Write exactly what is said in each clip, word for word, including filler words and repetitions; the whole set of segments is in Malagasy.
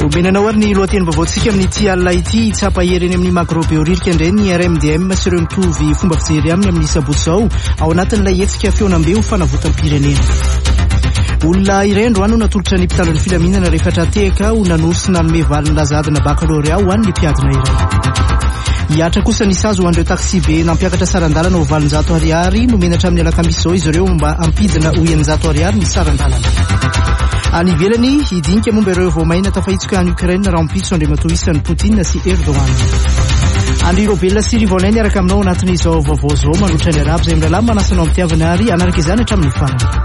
menanao ary ny lohateny vaovaontsika amin'ny ity alina ity tsapahereny amin'ny macrobioririca indray ny R M D M sy ireo mitovy fomba fijery aminy amin'ny sabotsy zao ao anatin'ilay hetsika feonam-beo fanavotam-pirenena. Olona iray androany no natolotra ny mpitandro ny filaminana rehefa trateka ho nanosina nanome valiny lazadina baccalauréat ho an'ny mpiadina iray. Hiatra kosa ny sazo ho an'ireo taxi be nampiakatra sarandalana ho valonjato ariary no menatra amin'ny alakamisy zao izy ireo mba ampidina ho eninjato ariary ny sarandalana. Any ivelany hidinika momba ireo voamaina tafahitsika any Ukraine raha ampitso andriamatoa isan'ny Poutine sy Erdogan. Andry Robela sy Rivolay niaraka aminao anatin'izao vaovao zao manoatra ny arabo izay mirahalahy manasanao amin'ny tiavana ary anaraka izany hatramin'ny farany.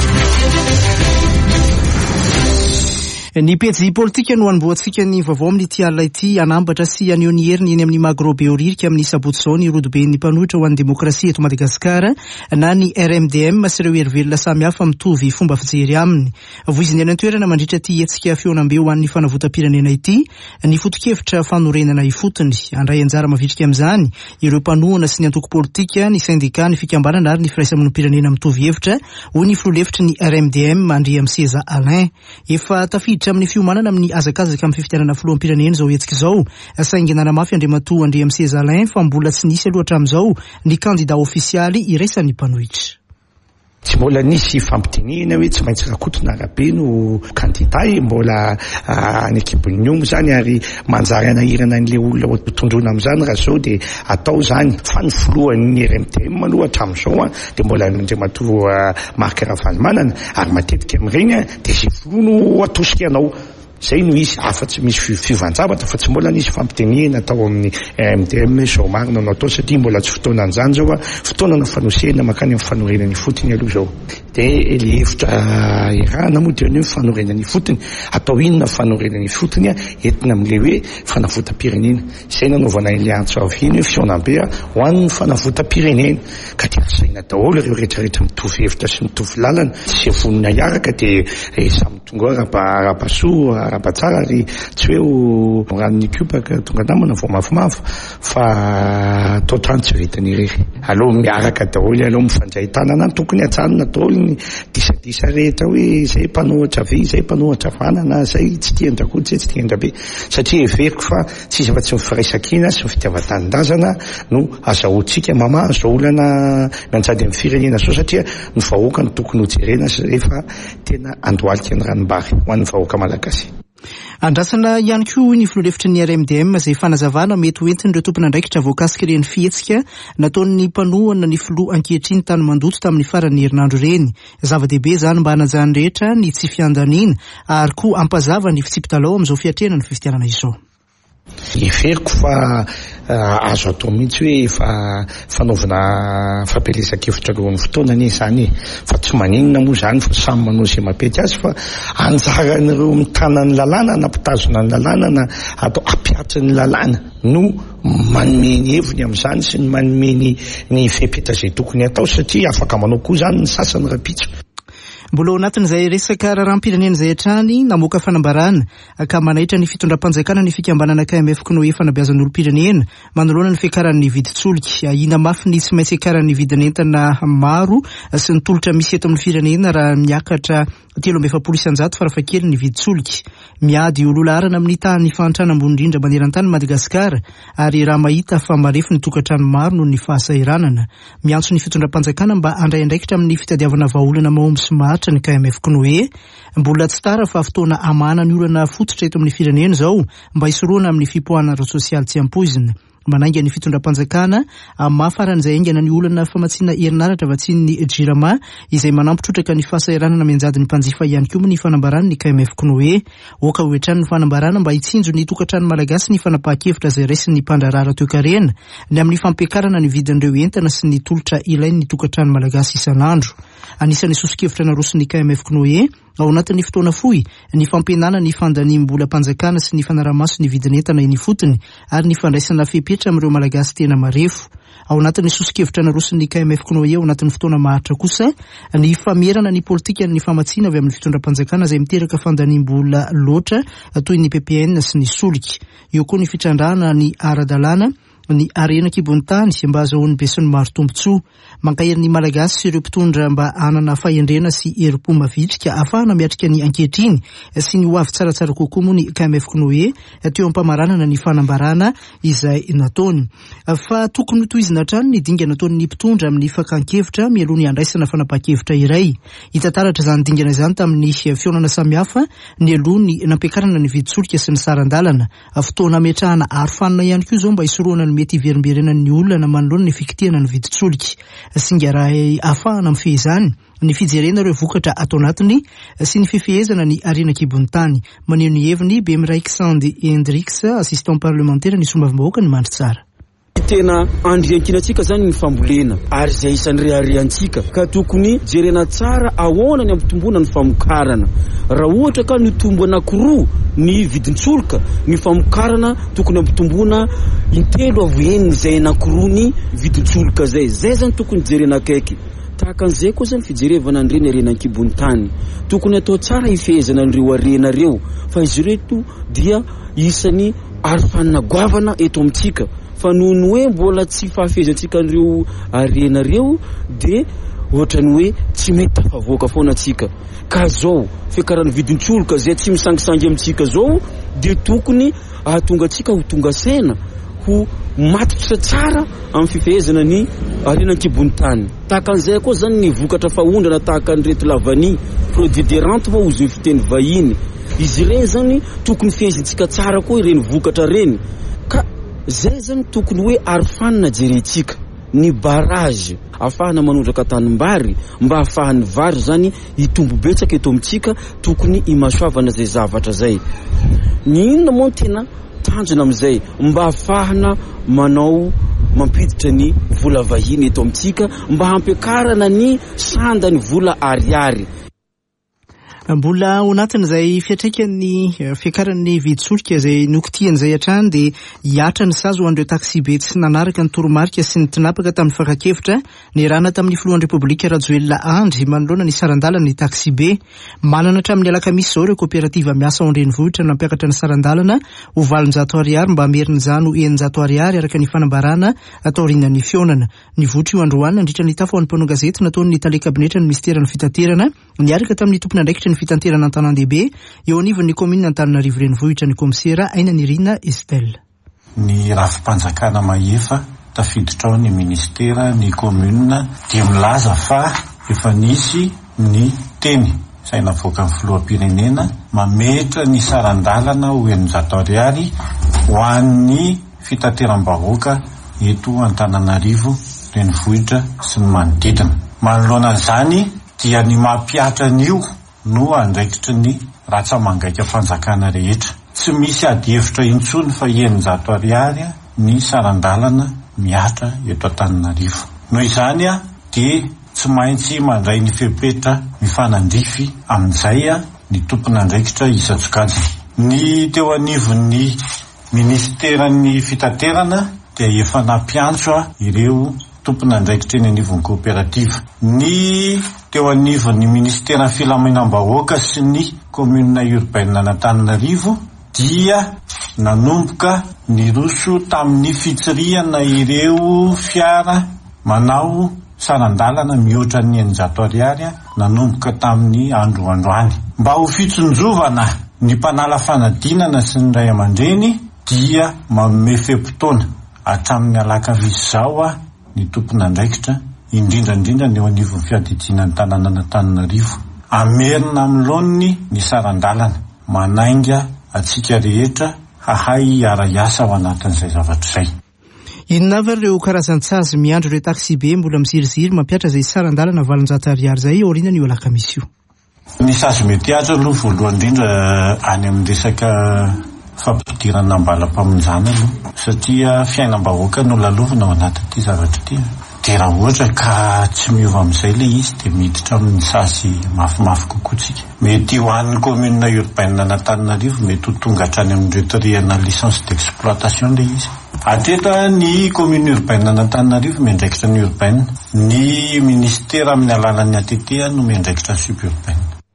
Ny pejy politika no anomboantsika ny vaovao amin'ny ity alina ity anambatra sy aneho ny heriny eny amin'ny macrobioririca amin'ny sabotsy zao ny rodoben'ny mpanohitra ho an'ny demokrasia eto Madagasikara na ny R M D M sy ireo hery samy hafa mitovy fomba fijery aminy. Voiziny any an-toerana mandritra ity hetsika feonam-beo ho an'ny fanavotam-pirenena ity ny foto-kevitra fanorenana ifotony. Andray anjara mavitrika amin'izany ireo mpanohana sy ny antoko politika, ny sindika, ny fikambanana ary ny firaisamonim-pirenena mitovy hevitra ho ny filohelevitra ny R M D M Andry Amseza Alain efa tafiditra amin'ny fiomanana amin'ny azakazaka amin'ny fifidianana filoham-pirenena zao hetsika zao. Saingy nanamafy andriamatoa Andry Amseza Alain fa mbola tsy nisy aloha hatramin'izao ny kandida ofisialy iraisan'ny mpanohitra. Tsy mbola nisy fampitenena hoe tsy maintsy rakotona arabe no kandida mbola ny ekipin'ny omby zany ary manjary anahirana an'ilay olona tondrona amin'izany raha zao dia atao zany fa ny filohan'ny R M D M aloha hatramin'izao dia mbola andriamatoa Marc Ravalomanana ary matetika amin'ireny dia sy filoha no atosika anao. Zay no izy afa-tsy misy fivanjavatra fa tsy mbola nisy fampitenena atao amin'ny R M D M zao marina no atao satria mbola tsy fotoana an'izany zao fotoana fanosehana makany amin'ny fanorenany fotony aloha zao. Dia le hevitra irana moa dia ny fanorenany fotony atao inona fanorenany fotony entina amin'ilay hoe fanavotam-pirenena. Izay nanaovana ilay antso avy iny fionam-be ho an'ny fanavotam-pirenena ka dia asaina daholo ireo rehetrarehetra mitovy hevitra sy mitovy lalana tsy vonona hiaraka dia samy tonga rapasoa rapatsara ary tsy hoe ranony kupaka tonga namana vao mafimafy fa atao trano tsy vitany irery aloha miaraka daholo aloha mifandray tanana tokony atsanona daholo ny disadisa rehetra hoe zay mpanohatra ve zay mpanohatra vanana zay tsy tian-drakotsy tsy tian-drabe satria everiko fa tsisy fa tsy mifiraisakina sy fitiavan-tanindrazana no azahoantsika mama zao olana miantsady amin'ny firenena zao satria ny vahoaka no tokony hojerena rehefa tena andohalika ny ranombary ho an'ny vahoaka malagasy. Andrasana ihany koa ny filohelevitra ny R M D M izay fanazavana mety hoentiny ireo tompona andraikitra voakasika ireny fihetsika nataon'ny mpanohana ny filoha ankehitriny tany mandoto tamin'ny faran'ny herinandro ireny. Zava-dehibe izany mba hanajany rehetra ny tsy fiandaniana ary koa ampazava ny fitsipitalao amin'izao fiatrena ny fifidianana izao. Everiko fa azo atao mihitsy hoe fa fanaovana fampelezan-kevitra eo amin'ny fotoana anie zany fa tsy maninona moa zany fa samy manao izay mapety azy fa anjaran'ireo mitana ny lalàna nampitazona ny lalàna na atao ampiatry ny lalàna no manome ny heviny amin'izany sy ny manome ny fepetra izay tokony atao satria afaka manao koa zany ny sasany rapitso. Mbola anatin'izay resaka raharam-pirenena izay hatrany namoaka fanambarana ka manaitra ny fitondram-panjakana ny fikambanana K M F K no hoe fanabeazan'olom-pirenena manoloana ny fiakaran'ny vidin-tsoloka ina mafy ny tsy maintsy fiakaran'ny vidin'entana maro sy ny tolotra misy eto amin'ny firenena raha miakatra telo amby efapolo isanjato farafahakeliny ny vidin-tsoloka. Miady ololarana amin'ny tany fantrana ambony indrindra maneran-tany Madagasikara ary raha mahita fa marefo ny tokantrano maro noho ny fahasairanana. Miantso ny fitondram-panjakana mba handray andraikitra amin'ny fitadiavana vahaolana mahomby sy mahatra ny K M F K no hoe mbola tsy tara fa fotoana amana ny olana fototra eto amin'ny firenena zao mba hisoroana amin'ny fipoahana ara-sosialy tsy ampoizina. Manainga ny fitondram-panjakana mahafaran'izay aingana ny olana famatsiana herinaratra vatsian'ny jirama izay manampitrotraka ny fahasairanana mianjady ny mpanjifa ihany koa ny fanambarana ny K M F K no hoe oka hoetrany ny fanambarana mba hitsinjo ny tokantrano malagasy ny fanapahan-kevitra izay raisin'ny mpandrarara toe-karena ny amin'ny fampiakarana ny vidin'ireo entana sy ny tolotra ilain'ny tokantrano malagasy isan'andro. Anisan'ny soso-kevitra narosiny K M F K no hoe ao anatin'ny fotoana fohy ny fampihenana ny fandaniam-bola mpanjakana sy ny fanaramaso ny vidin'entana eny fotony ary ny fandraisana fepetra amin'ireo malagasy tena marefo. Ao anatin'ny soso-kevitra narosiny K M F K no hoe ao anatin'ny fotoana maharitra kosa ny famerana ny politika ny famatsiana avy amin'ny fitondram-panjakana izay miteraka fandaniam-bola loatra toy ny P P N sy ny solika. Eo koa ny fitrandrahana ny ara-dalàna ny arena kibon'tany mba azahoan'ny be sy ny maro tombontsoa. Mankaherin'ny malagasy sy ireo mpitondra mba anana fahendrena sy herim-po mavitrika ahafahana miatrika ny ankehitriny sy ny hoavy tsaratsara kokoa moa ny K M F Knoe teo ampamaranana ny fanambarana izay nataony. Fa tokony tohizina hatrany ny dinga nataon'ny mpitondra amin'ny fakankevitra mialohan'ny andraisana fanapahan-kevitra iray. Hita taratra izany dingana izany tamin'ny fionana samihafa ny alohany nampiakarana ny viditsolika sy ny sarandalana. Fotoana ametrahana arofanina ihany koa izao mba hisoroana ny mety hiverimberenan'ny olona manoloana ny fikitihana ny viditsolika. Singa raha ahafahana mifehy izany ny fijerena ireo vokatra atao anatiny sy ny fifehezana ny arena kibon'tany. Maneho ny heviny Bemraiksandy Hendrix, assistant parlementaire ny sombavim-bahoaka ny mandry tsara. Tena andriankinantsika zany ny fambolena ary izay isan'ny rehareantsika ka tokony jerena tsara ahoana ny ampitomboana ny famokarana. Raha ohatra ka ny tombo anankiroa ny vidintsoloka, ny famokarana tokony ampitomboana intelo avoeniny izay anankiroa ny vidintsoloka zay. Zay zany tokony jerena akaiky. Tahaka an'izay koa zany fijerevana an'ireny arena kibon'tany. Tokony atao tsara hifehezana an'ireo arena reo fa izy reto dia isan'ny arofanina goavana eto amintsika. Fa nohony hoe mbola tsy fahafehezantsika an'ireo arena reo de ohatrany hoe tsy mety tafavoaka foana atsika. Ka zao fiakarany vidintsoloka zay tsy misangisangy amintsika zao de tokony ahatonga atsika ho tonga saina ho matotra tsara amin'ny fifehezana ny arena kibon'tany. Tahaka an'izay koa zany ny vokatra fahondrana tahaka an'ireto lavany produit de rente moa ozy fiteny vahiny. Izy ireny zany tokony fihezintsika tsara koa ireny vokatra reny. Ka zay zany tokony hoe arofanina jerentsika ny barrage afahana manondraka tanimbary mba ahafahan'ny vary zany hitombo betsaka eto amintsika, tokony himasoavana zay zavatra zay. Ny inona moa tena tanjona amin'izay mba ahafahana manao mampiditra ny vola vahiny eto amintsika mba hampiakarana ny sanda ny vola ariary. Mbola ao anatin'izay fiatraikan'ny fiakaran'ny viditsolika izay nokitian'izay hatrany dia hiatra ny sazy ho an'ireo taksibe tsy nanaraka ny toromarika sy ny tinapaka tamin'ny fankakevitra niarahana tamin'ny filohan'ny repoblika Rajoelina Andry manoloana ny sarandalana ny taksibe. Manana hatramin'ny alakamisy izao ireo kooperativa miasa ao an-drenivohitra nampiakatra ny sarandalana ho valonjato ariary mba hamerina izany ho eninjato ariary araka ny fanambarana atao aorianan'ny fionana. Ny votry io androany nandritra ny tafahoan'ny mpanao gazety nataon'ny tale kabinetra ny ministeran'ny fitaterana niaraka tamin'ny tompony andraikitra ny fitanterana Antanandehibe eo anivon'ny komina Antananarivo renivohitra ny komisiera Aina Nirina Estelle. Ny rafim-panjakana mahefa tafiditra ao ny ministera ny komuna dia milaza fa efa nisy ny teny izay navoaka ny filoham-pirenena mametra ny sarandalana ho eninjato ariary ho an'ny fitateram-bahoaka eto Antananarivo renivohitra sy ny manodidina. Manoloana an'izany dia ny mampiatra an'io no andraikitra ny ratsamangaika fanjakana rehetra. Tsy misy ady hevitra intsony fa eninjato ariary ny sarandalana miatra eto Antananarivo. Noho izany a dia tsy maintsy mandray ny fepetra mifanandrify amin'izay a ny tompon'andraikitra Isa-Tsokajy. Ny teo anivon'ny ministeran'ny fitaterana dia efa nampiantso ireo tompon'andraikitra eny anivon'ny kooperativa. Ny teo anivon'ny ministeran'ny filaminam-bahoaka sy ny komuna urbaine Antananarivo dia nanomboka ny roso tamin'ny fitsirihana ireo fiara manao sarandalana mihoatra ny eninjato ariary nanomboka tamin'ny andro androany. Mba ho fitsonjovana ny mpanala fanadinana sy ny ray aman-dreny dia manome fe-potoana hatramin'ny alakamisy zao a ny tompon'andraikitra indrindrandrindra ny eo anivon'ny fiadidianan'ny tanàna Antananarivo amerina amilony ny sarandalana manainga atsika rehetra hahay ara-iasa ao anatin'izay zavatra izay. Inona va ireo karazan-tsazy miandro ireo taksibe mbola miziriziry mampiatra izay sarandalana valonjato ariary izay aoriana io alakamisy io? Ny sazy mety atra aloha voalohany indrindra any amin'ny resaka fampidirana ambalam-pamonjana aloha satria fiainam-bahoaka no lalovina ao anatin'ity zavatra ity. Dia raha ohatra ka tsy miova amin'izay ilay izy dia miditra amin'ny sazy mafimafy kokoa tsika. Mety ho an'ny komuna urbaine Antananarivo mety ho tonga hatrany amin'ireo rihana licence d'exploitation ilay izy. Ateta ny komuna urbaine Antananarivo miandraikitra ny urbaine, ny ministera amin'ny alalan'ny A T T no miandraikitra ny suburbaine.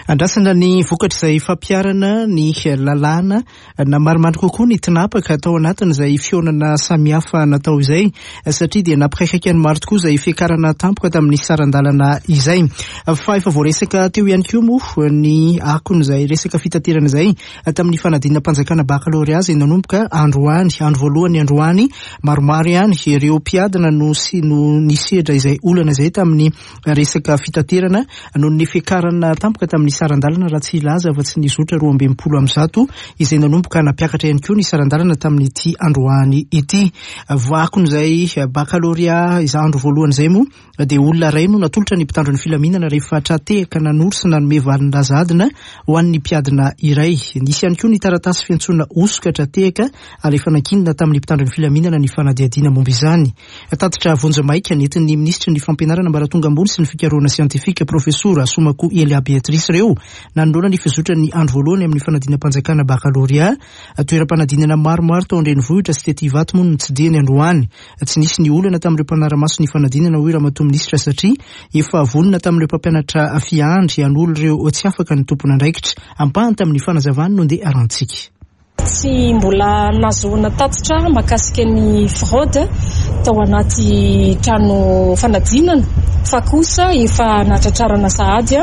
Andrasana ny vokatra izay fampiarana ny lalàna na maromaro kokoa ny tinapaka atao anatin'izay fionana samihafa natao izay satria dia nampikaikaikany maro tokoa izay fiakarana tampoka tamin'ny sarandalana izay. Fa efa voaresaka teo ihany koa moa ny akony izay resaka fitaterana izay tamin'ny fanadinana mpanjakana baccalauréat izay nanomboka androany andro voalohany androany maromaro ihany ireo mpiadana no nisehatra izay olana izay tamin'ny resaka fitaterana noho ny fiakarana tampoka tamin'ny sarandalana raha tsy ilaza fa tsy nizotra roa amby enimpolo amby zato izay nanomboka nampiakatra ihany koa ny sarandalana tamin'ity androany ity. Vakony izay baccalauréat izay andro voalohany izay moa dia olona iray no natolotra ny mpitandro ny filaminana rehefa tratehaka nanoro sy nanome valin-drazadina ho an'ny mpiadina iray. Nisy ihany koa ny taratasy fiantsoana osoka tratehaka ary efa nankinina tamin'ny mpitandro ny filaminana ny fanadiadiana momba izany. Tatitra vonjamaika nentin'ny ministry ny fampianarana ambaratonga ambony sy ny fikarohana siantifika profesora Somako Elia Beatrice reo nanolona ny fizotra ny andro voalohany amin'ny fanadinam-panjakana baccalauréat. Toeram-panadinana maromaro tao an-drenivohitra sy tety Ivato moa no nitsidihany androany. Tsy nisy ny olana tamin'ireo mpanara-maso ny fanadinana hoe ramatoa minisitra satria efa vonona tamin'ireo mpampianatra fiandry an'olo ireo tsy afaka ny tompona andraikitra ampahany tamin'ny fanazavany no ndeha arantsika. Tsy mbola nazoana tatitra makasika ny fraude tao anaty trano fanadinana fa kosa efa natratrarana sahady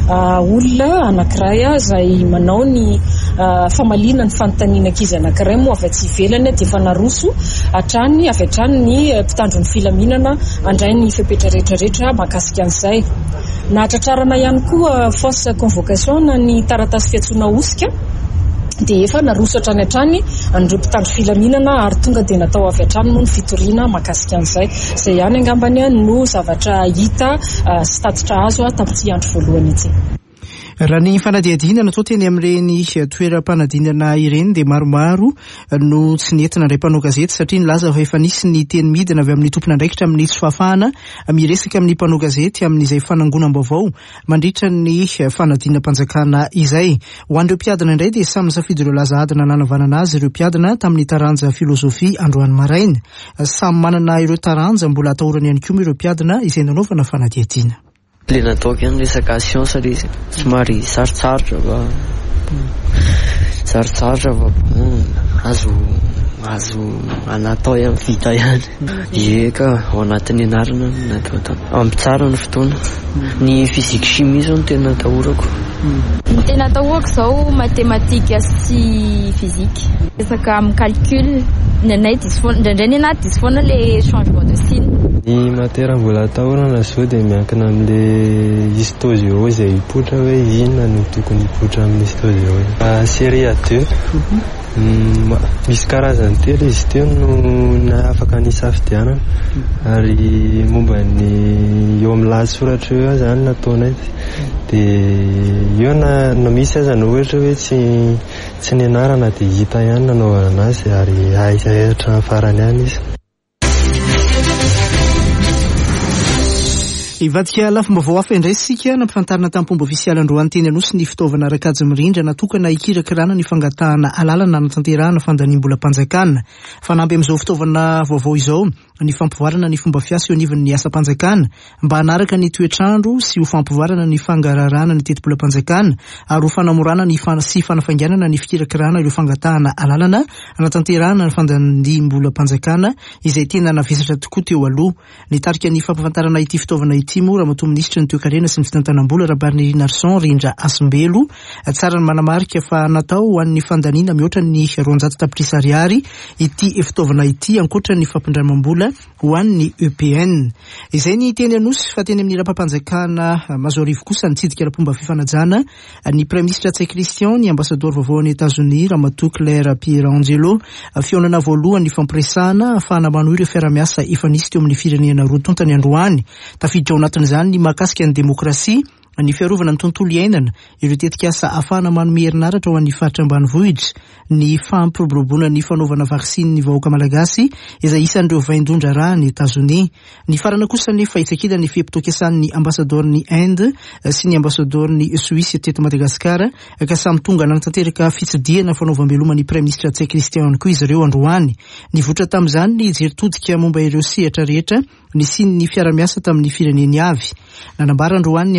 olona anankiray izay manao ny famalina ny fanontaniana ankizy anankiray moa avy aty ivelany dia efa naroso hatrany avy hatrany ny mpitandro ny filaminana andray ny fepetra rehetrarehetra makasika an'izay. Natratrarana ihany koa fausse convocation na ny taratasy fiantsoana osika dia efa naroso hatrany hatrany andreo mpitandro filaminana ary tonga dia natao avy hatrany moa ny fitoriana makasika an'izay. Izay ihany angambany no zavatra hita sy tatitra azo tamin'ity andro voalohany ity. Raha ny fanadihadiana natao teny amin'ireny toeram-panadinana ireny dia maromaro no tsy nentina indray mpanao gazety satria nilaza fa efa nisy ny teny midina avy amin'ny tompona andraikitra amin'ny tsy fahafahana miresaka amin'ny mpanao gazety amin'izay fanangonam-baovao mandritra ny fanadinam-panjakana izay. Ho an'ireo mpiadana indray dia samy safidy ireo laza adina nanavanana azy ireo mpiadana tamin'ny taranja filozofia androany maraina. Samy manana ireo taranja mbola atahorany ihany koa ireo mpiadana izay nanaovana fanadihadiana. Le nataoko ihany resaka siansa izy somary sarotsarotra fa sarotsarotra fa azo azo anatao ihany vita ihany. Eka ao anatin'ny anarana natao tao ampy tsara ny fotoana. Ny fizika chimie zao no tena atahorako. Ny tena atahorako zao matematika sy fizika. Resaka amin'ny calcul nanay diso foana indraindray ny anaty diso foana le changement de signe. Ny matera mbola atahorana zao dia miankina amin'le histogéo izay hipoitra hoe inona no tokony hipoitra amin'ny histogéo. Série A deux misy karazany telo izy teo no na afaka ny safidianana ary momba ny eo amin'ny lahatsoratra eo zany nataonay dia eo na misy aza no ohatra hoe tsy tsy nianarana dia hita ihany nanaovana azy ary ahitra farany ihany izy. Ivadika lafim-baovao hafa indray sika nampifantarina tamin'ny pomba ofisialy androany teny anosy ny fitaovana rakajy mirindra natokana hikirakirana ny fangatahana alalana natanterahana fandaniam-bola mpanjakana. Fanamby amin'izao fitaovana vaovao izao ny fampivoarana ny fomba fiasa eo anivon'ny asa mpanjakana mba hanaraka ny toetrandro sy ho fampivoarana ny fangararana ny teti-bola mpanjakana ary ho fanamorana ny sy fanafanganana ny fikirakirana ireo fangatahana alalana natanterahana ny fandaniam-bola mpanjakana izay tena navesatra tokoa teo aloha. Nitarika ny fampafantarana ity fitaovana ity moa ramatoa minisitra ny toe-karena sy ny fitantanam-bola Rabariny Narson Rindra Asimbelo tsara ny manamarika fa natao ho an'ny fandaniana mihoatra ny roanjato tapitrisa ariary ity fitaovana ity ankoatra ny fampindramam-bola ho an'ny E P N. Izay ny teny anosy fa teny amin'ny rapam-panjakana Mazorivo kosa nitsidika rapomba fifanajana ny Premier ministre Tsay Christian, ny ambassadeur vaovao any États-Unis ramatoa Claire Pierangelo fionana voalohany fampiresana ahafahana manohy ireo fiara-miasa efa nisy teo amin'ny firenena roa tontany androany. Tafiditra ao anatin'izany ny mahakasika ny demokrasia ny fiarovana ny tontolo iainana ireo tetikasa ahafahana manome herinaratra ho an'ny faritra ambanivohitra ny fampiroboroboana ny fanaovana vaksiny ny vahoaka malagasy izay isan'ireo vaindondra raha ny États-Unis. Ny farana kosa nefa itsakila ny fiepitokesan'ny ambasadorny Inde sy ny ambasadorny Suisse teto Madagasikara ka samy tonga nanatanteraka fitsidihana fanaovam-beloma ny Premier ministre Tsay Christian koa izy ireo androany. Nivoatra tamin'izany ny jeritodika momba ireo sehatra rehetra ny siny ny fiara-miasa tamin'ny fireneny avy. Nanambara androany ny ambasador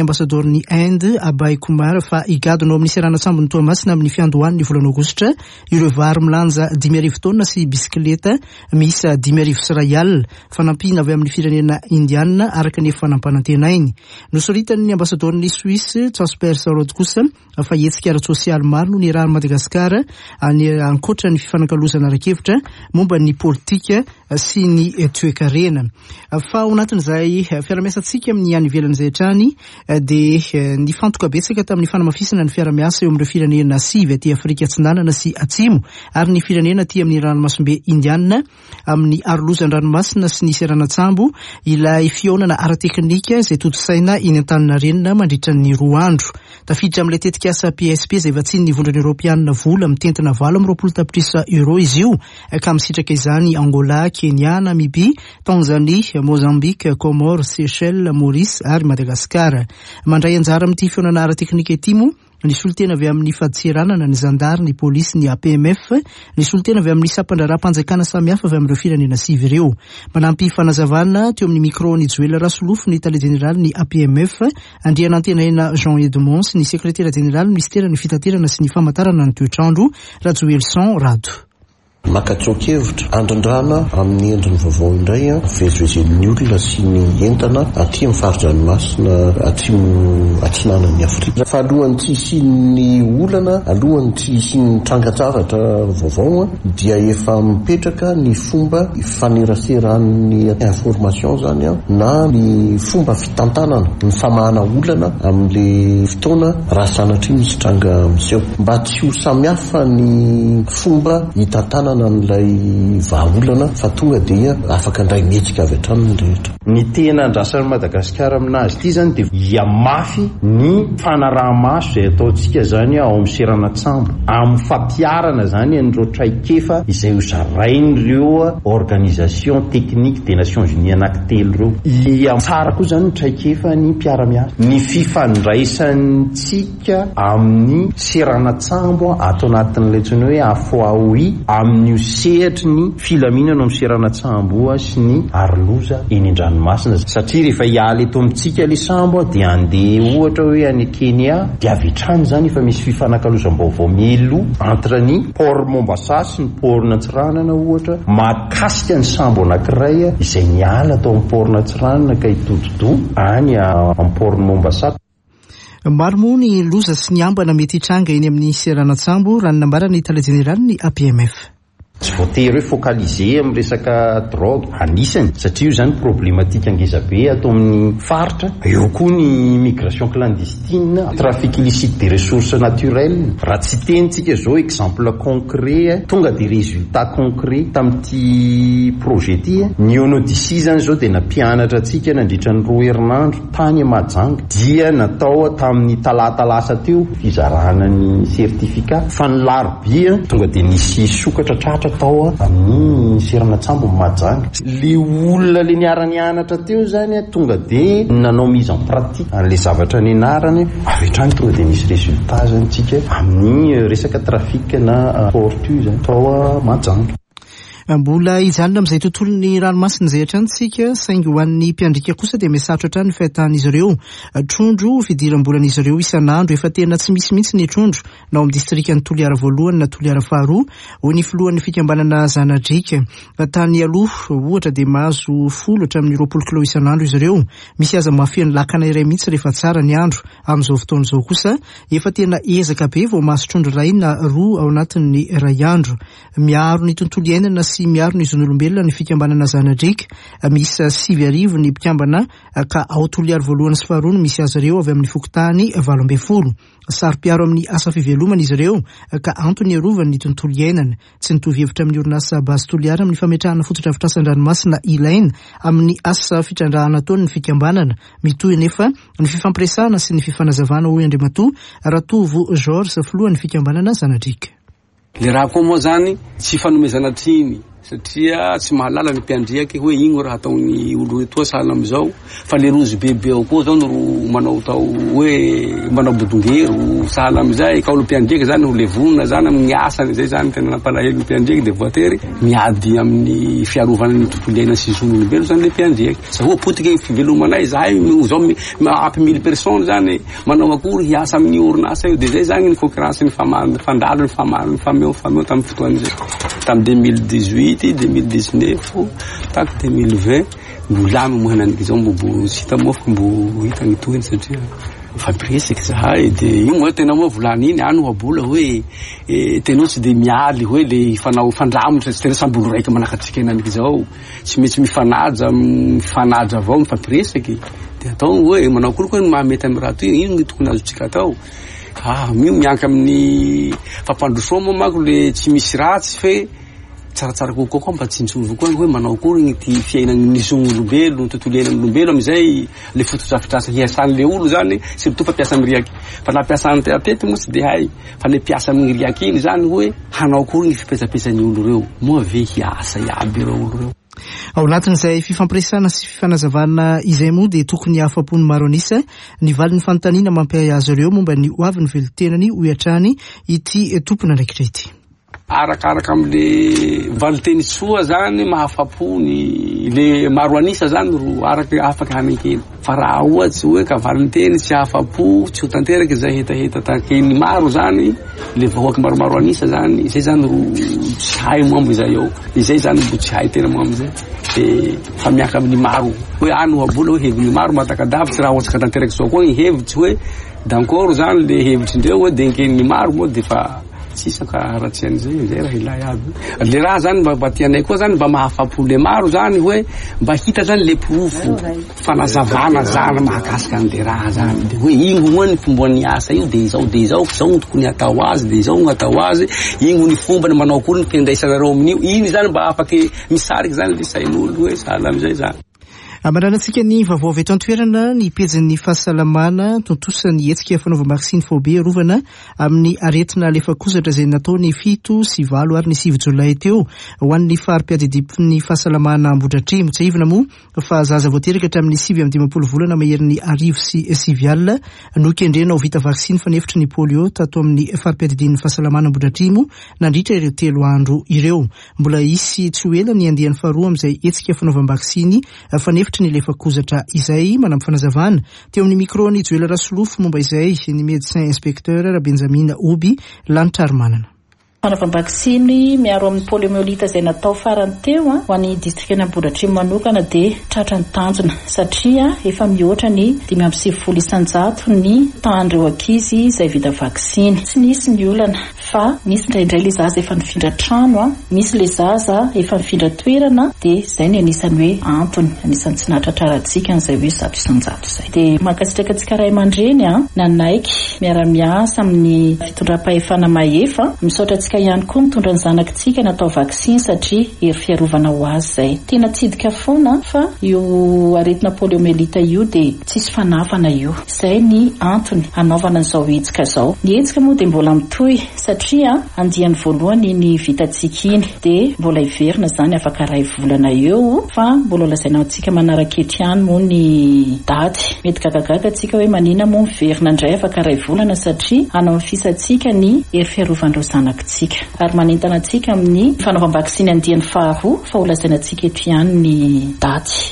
ambasadorin'ny Inde Abay Kumar fa igadonao amin'ny seranatsambo ny Toamasina amin'ny fiandohan'ny volana Aogositra ireo vary milanja dimy arivo taona sy bisikileta misy dimy arivo sy ray alina fanampiana avy amin'ny firenena indiana araka ny fanampanantena iny. Nosoritany ambasadorin'ny Suisse Jasper Sarod kosa fa hetsika ara-tsosialy maro no nirahan'i Madagasikara any ankoatra ny fifanankalozana arakevitra momba ny politika sy ny toe-karena. Fa ao anatin'izay fiara-miasantsika amin'ny any ivelan'izay hatrany dia ny fantoka betsaka tamin'ny fanamafisana ny fiara-miasa eo amin'ireo firenena sivy aty Afrika Atsinanana sy Atsimo ary ny firenena aty amin'ny ranomasimbe Indiana amin'ny arolozan'ny ranomasina sy ny seranatsambo ilay fionana ara-teknika izay toto-saina iny Antaninarenina mandritra ny roa andro. Tafiditra amin'ilay tetika asa P S P izay vatsian'ny vondrany Europeanina vola mitentina valo amby roapolo tapitrisa euro izy io ka misitraka izany Angola, Kenya, Namibia, Tanzania, Mozambique, Comores, Seychelles, Maurice ary Madagasikara. Mandray anjara amin'ity fionana ara-teknika ity moa ny solitena avy amin'ny faditseranana ny zandary, ny polisy, ny A P M F, ny solitena avy amin'ny sampandraram-panjakana samihafa avy amin'ireo firenena sivy ireo. Manampy fanazavana teo amin'ny micro ny Joël Rasolofo ny tale général ny A P M F, andriana antenaina Jean Edmond sy ny sekretera général ministera ny fitaterana sy ny famantarana ny toetrandro Rajoelson Rado. Makatsokevitra andrandrana amin'ny endriny vaovao indray a vezivezen'ny olona sy ny entana aty amin'ny faritra-dranomasina atsimo atsinanan'ny Afrika. Fa alohan'ny tsy isian'ny olana, alohan'ny tsy isian'ny trangan-javatra vaovao dia efa mipetraka ny fomba faneraseran'ny information zany a na ny fomba fitantanana ny famahana olana amin'le fotoana raha sanatry misy tranga miseho mba tsy ho samihafa ny fomba hitantanana n'ilay vahaolana fa tonga dia afaka indray mihetsika avy hatrany rehetra. Ny tena andrasan'ny Madagasikara aminazy ity zany dia hiamafy ny fanaraha-maso izay ataontsika zany ao amin'ny seranatsambo amin'ny fampiarana zany an'ireo traikefa izay hozarain'ireo organisation technique des Nations Unies anankitelo ireo. Tsara koa zany ny traikefa ny mpiara-miasa, ny fifandraisantsika amin'ny seranatsambo atao anatin'ilay tsony hoe afoaoy amin'ny ny sehatra ny filaminana amin'ny seranatsambo sy ny arloza eny an-dranomasina satria rehefa hiala eto amintsika ilay sambo dia andeha ohatra hoe any Kenya dia avy hatrany zany efa misy fifanankalozam-baovao mielo entre ny port Mombasa sy ny port Natsiranana ohatra mahakasika ny sambo anankiray izay niala atao amin'ny port Natsiranana ka hitododo any amin'ny port Mombasa. Maro moa ny loza sy ny ambana mety hitranga eny amin'ny seranatsambo raha ny nambarana ny tale général ny A P M F. Tsy voatery hoe focaliser amin'ny resaka drogue anisany satria io zany problématique angeza be atao amin'ny faritra. Eo koa ny migration clandestine, trafic illicite des ressources naturelles. Raha tsy tenitsika zao exemple concret tonga de résultat concret tamin'ity projet ity ny Onodisi zany zao dia nampianatra antsika nandritra ny roa herinandro tany Mahajanga dia natao tamin'ny talata lasa teo fizarana ny certificat fa ny larobia tonga de nisy sokatra tratra atao amin'ny seranatsambo Mahajanga. Le olona le niara-nianatra teo zany tonga de nanao mise en pratique an'le zavatra nianarany avy hatrany tonga de nisy résultat zany tsika amin'ny resaka trafic na portu zany atao Mahajanga. Mbola ijanona amin'izay tontolon'ny ranomasina izay hatrany tsika saingy ho an'ny mpiandrika kosa dia misaotra hatrany fahitahan'izy ireo trondro fidiram-bolan'izy ireo isan'andro efa tena tsy misy mihitsy ny trondro na ao amin'ny distrikan'ny Toliara voalohany na Toliara faharoa ho ny filohan'ny fikambanana Zanadrika. Tany aloha ohatra dia mahazo folo hatramin'ny roapolo kilô isan'andro izy ireo. Misy aza mafian'ny lakana iray mihitsy rehefa tsara ny andro. Amin'izao fotoan'izao kosa efa tena ezaka be vao mahazo trondro iray na roa ao anatin'ny iray andro. Miaro ny tontolo iainana sy miaro ny zon'olombelona ny fikambanana Zanadrika. Misy sivy arivo ny mpikambana ka ao Toliara voalohany sy faharoa no misy azy ireo avy amin'ny fokotany valo ambin'ny folo. Sary-piaro amin'ny asa fivelomana izy ireo ka antony iarovany ny tontolo iainana. Tsy nitovy hevitra amin'ny orinasa basy Toliara amin'ny fametrahana fotodrafitrasan-dranomasina ilaina amin'ny asa fitrandrahana ataony ny fikambanana. Mitohy nefa ny fifampiresahana sy ny fifanazavana hoy Andriamatoa Ratovo George filohan'ny fikambanana Zanadrika. Le raha koa moa zany tsy fanomezana triny satria tsy mahalala ny mpiandriaky hoe igny raha ataony olo etoa sahala amizao fa le rozy bebe ao koa zao no manao tao hoe manao bodongero sahala amizay ka olo mpiandriaky zany ho levona zany amin'ny asany zay zany tena nampalahelo mpiandriaky de voatery miady amin'ny fiarovana ny tontolo iainana sy zon'olombelo zany le mpiandriaky sa ho potiky fivelomanay zahay zao ampy mille personnes zany manao akory hiasa amin'ny orinasa io de zay zany ny concurrence ny fandalo ny famaro ny fameo fameo tamin'ny fotoan'izay tamin'ny deux mille dix-huit deux mille dix-neuf tak deux mille vingt molamy mohananiky zao mbo sy hita mofo mbo hita ny tohiny satria fampiresaky zahay de io moa tena moa volany iny any hoabola hoe tena tsy de mialy hoe le fanao fandramotry tena sambolo raiky manakatsika enaniky zao tsy metsy mifanaja mifanaja avao mifampiresaky de atao hoe manao akory koa mahamety amin'ny raha toy ino ny tokony azotsika atao ah mio mianka amin'ny fampandrosoa moa mako le tsy misy ratsy fe tsaratsara kokoa koa mba tsintsolo koa hoe manao akory ny ty fiainan'ny zon'olombelo ny tontolo iainan'olombelo amizay le fototrafitrasa hiasan'le olo zany surtout fa piasa amin'ny riaky fa na piasa atety moa tsy de hay fa le piasa amin'ny riaky iny zany hoe hanao akory ny fipetsapetsany olo reo moa ve hiasa iaby reo olo reo ao anatin'izay fifampiresana sy fifanazavana izay moa de tokony afapony maro anisa ny valin'ny fanontaniana mampiay azy ireo momba ny hoavin'ny velotenany ho iatrany ity tompona ndraikitra ity arakaraka amle valiteny soa zany mahafapony le maro anisa zany ro araky afaka hanekeny fa raha ohatsy hoe ka valiteny tsy afapo tsy ho tanteraky zay hetaheta takeny maro zany le vahoaky maromaro anisa zany zay zany ro tsy hay momba izay ao izay zany mbo tsy hay tena momba zay de fa miaka amin'ny maro hoe any hoabola hoe heviny maro matakadavitsy raha ohatsy ka tanteraky soa koa hevitsy hoe dankoro zany le hevitsy ndreo hoe de nkeny maro moa de fa sisaka ratsy an'izay zay raha ilay aby le raha zany mba tianay koa zany mba mahafapo le maro zany hoe mba hita zany le profo fanazavana zany mahakasika an'le raha zany de hoe ingo moa ny fomban'ny asa io de izao de izao zao ny tokony atao azy de izao ny atao azy ingo ny fomba ny manao akory ny fiandraisanareo amin'io iny zany mba afaky misariky zany le sain'olo hoe sahala am'izay zany Amaranantsika ny vaovao avy eto an-toerana ny pejin'ny fahasalamana tontosany hetsika fanaovam-bakisiny fobia rovana amin'ny aretina alefa kozatra izay nataony fito sy valo ary ny sivy jolay teo ho an'ny fari-piadidimpon'ny fahasalamana Ambohidratrimo tsy aivina moa fa zaza voateraka hatramin'ny sivy amby dimampolo volana maherin'ny arivo sy sivy alina no kendrena ho vita vaksiny fanefitry ny polio tato amin'ny fari-piadidin'ny fahasalamana Ambohidratrimo nandritra ireo telo andro ireo mbola isy tsy ho ela ny andiany faharoa amin'izay hetsika fanaovam-bakisiny fanefitry ny lefa kozatra izay manampy fanazavana teo amin'ny micro ny Joela Rasolofo momba izay ny médecin inspecteur Benjamin Obi lanitra Armanana fanaovam-bakisiny miaro amin'ny poliomyélite izay natao farany teo ho an'ny district Ambohidratrimo manokana de tratra ny tanjona satria efa mihoatra ny dimy amby sivifolo isanjato ny tahan'ireo ankizy izay vita vaksiny tsy nisy ny olana fa misy indraindray le zaza efa nifindra trano a misy le zaza efa nifindra toerana de zay ny anisany hoe antony anisany tsy nahatratrarantsika n'izay hoe zato isanjato zay de mankasitraka antsika ray aman-dreny a nanaiky miara-miasa amin'ny fitondram-pahefana mahefa misaotra ka ihany koa mitondra ny zanakitsika natao vaksiny satria ery fiarovana ho azy zay tena tsidika foana fa io aretina poliomyélite io de tsisy fanafana io zay ny antony anaovana an'izao hetsika zao ny hetsika moa de mbola mitohy satria andiany voalohany ny vitatsika iny de mbola iverina zany afaka ray volana eo fa mbola lazaina antsika manaraka etriany moa ny daty mety gagagaga atsika hoe manina moa miverina indray afaka ray volana satria anao fisatsika ny ery fiarovan'ireo zanakitsika ary manentana antsika amin'ny fanaovam-bakisiny andiany faharoa fa ho lazaina antsika eto ihany ny daty.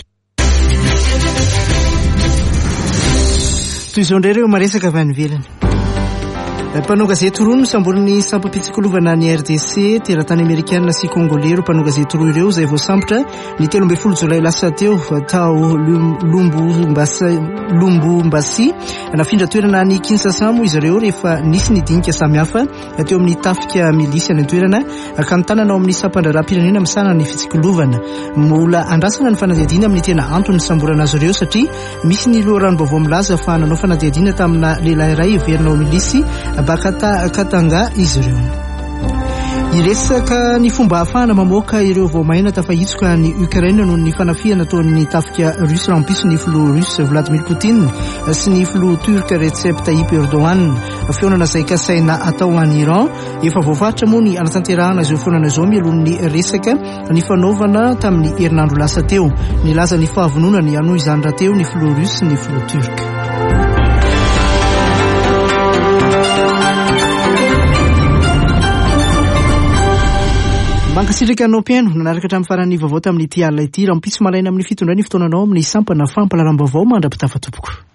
Toy izao indray ireo maresaka avy any ivelany. Mpanao gazety roa no samboriny sampam-pitsikilovana ny R D C teratany amerikanina sy kongolero mpanao gazety roa ireo izay voasambotra ny telo ambin'ny folo jolay lasa teo tao Lumbumbasi Lumbumbasi nafindra toerana ny Kinshasa moa izy ireo rehefa nisy ny dinika samihafa teo amin'ny tafika milisy ny toerana ka nitanana ao amin'ny sampandraram-pirenena misana ny fitsikilovana mola andrasana ny fanadihadiana amin'ny tena antony samborana azy ireo satria misy ny loharano vaovao milaza fa nanao fanadihadiana tamina lehilahy iray iverina ao milisy Bakata Katanga izy ireo. Iresaka ny fomba ahafahana mamoaka ireo voamaina tafahitsoka ny Ukraine noho ny fanafihana ataon'ny tafika Russe rampiso ny filoha Russe Vladimir Poutine sy ny filoha Turka Recep Tayyip Erdogan. Fionana izay kasaina atao an'i Iran efa voafaritra moa ny anatanterahana izao fionana izao mialohan'ny resaka ny fanaovana tamin'ny herinandro lasa teo. Nilaza ny fahavononany anoho izany rahateo ny filoha Russe ny filoha Turka. Mankasitraka anao mpiaino nanaraka hatramin'ny faran'ny vaovao tamin'ity alina ity raha mpisy malaina amin'ny fitondrany fotoananao amin'ny sampana fampalaram-baovao mandra-pitafatompoko.